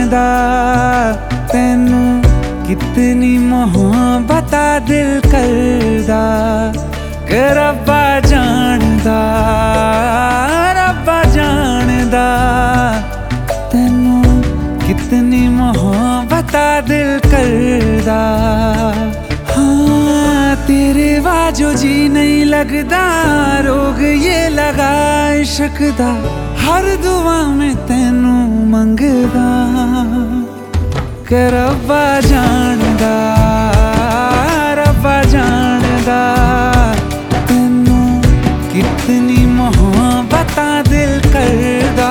जानदा तैनू कितनी मोहब्बत दिल करदा कि रब्बा जानदा तैनू कितनी मोहब्बत दिल करदा। हाँ तेरे बाजो जी नहीं लगदा, रोग ये लगा इश्क दा, हर दुआ में तैनू मंगदा कि रब्बा जानदा तैनू कितनी मोहब्बत दिल करदा।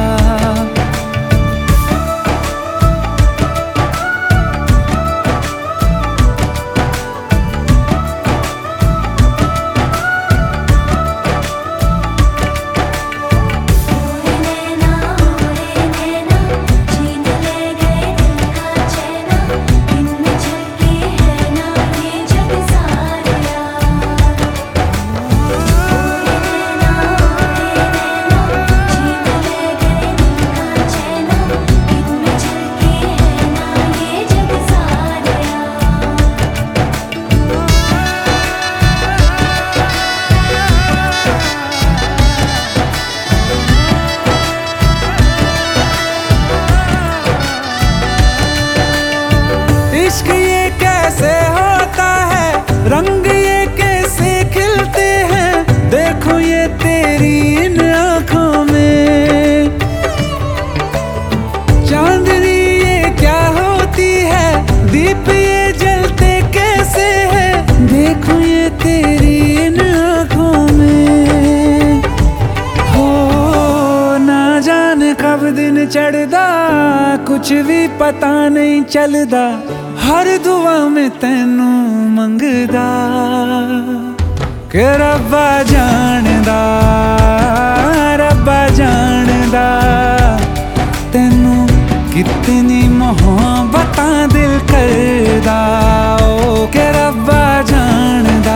इश्क ये कैसे होता है, रंग ये कैसे खिलते हैं, देखो ये तेरी इन आँखों में। चांदनी ये क्या होती है, दीप ये जलते कैसे हैं, देखो ये तेरी इन आँखों में। हो ना जाने कब दिन चढ़दा, कुछ भी पता नहीं चलदा, हर दुआ में तैनू मंगदा कि रब्बा जानदा तैनू कितनी मोहब्बत दिल करदा। ओ कि रब्बा जानदा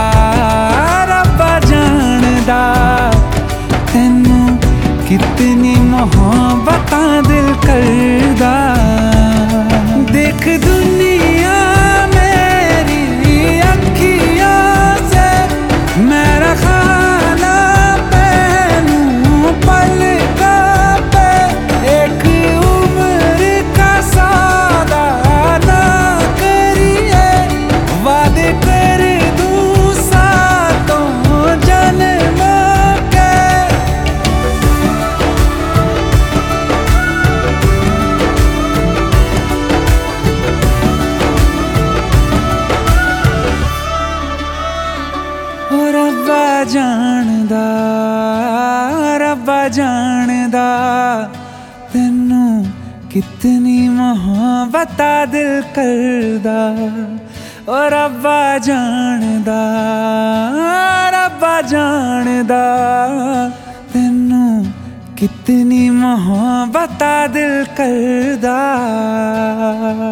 तैनू कितनी मोहब्बत दिल करदा। देख दुनिया मेरी अखियों से, मेरा खाना पहनूं पलकों पे, एक उम्र का सौदा ना करिए, वादे कर दूं सातों जन्मों के। रब्बा जानदा तैनू कितनी मोहब्बत दिल करदा। ओ रब्बा जानदा तैनू कितनी मोहब्बत दिल करदा।